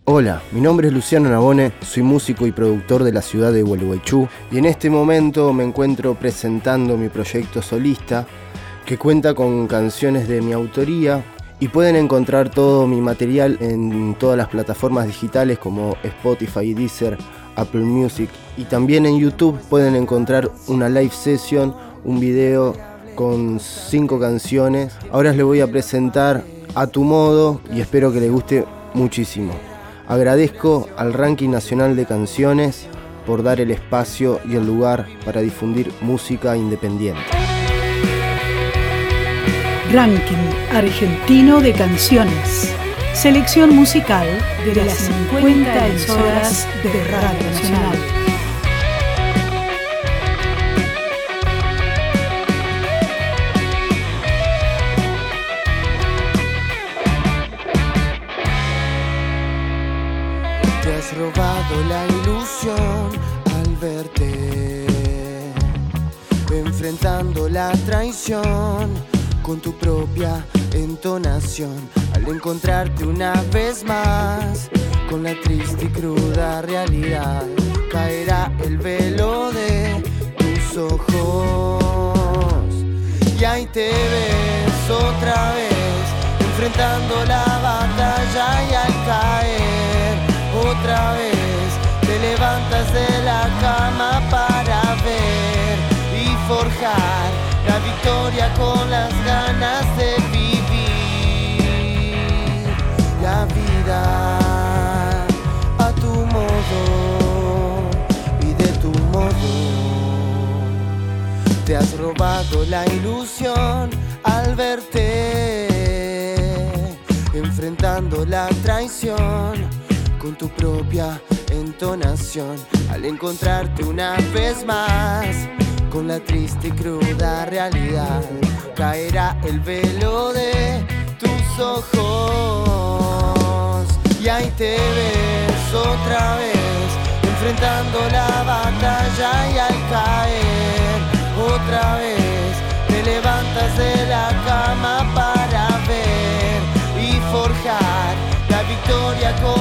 Hola, mi nombre es Luciano Nabone, soy músico y productor de la ciudad de Gualeguaychú y en este momento me encuentro presentando mi proyecto solista que cuenta con canciones de mi autoría y pueden encontrar todo mi material en todas las plataformas digitales como Spotify, Deezer, Apple Music y también en YouTube pueden encontrar una live session, un video con 5 canciones. Ahora les voy a presentar A Tu Modo y espero que les guste muchísimo. Agradezco al Ranking Nacional de Canciones por dar el espacio y el lugar para difundir música independiente. Ranking Argentino de Canciones. Selección musical de las 50 emisoras de Radio Nacional. Te has robado la ilusión al verte, enfrentando la traición con tu propia entonación. Al encontrarte una vez más con la triste y cruda realidad, caerá el velo de tus ojos y ahí te ves otra vez, enfrentando la batalla y al caer otra vez te levantas de la cama para ver y forjar la victoria con las ganas de vivir la vida a tu modo y de tu modo. Te has robado la ilusión al verte, enfrentando la traición con tu propia entonación. Al encontrarte una vez más con la triste y cruda realidad, caerá el velo de tus ojos y ahí te ves otra vez, enfrentando la batalla y al caer otra vez te levantas de la cama para ver y forjar la victoria con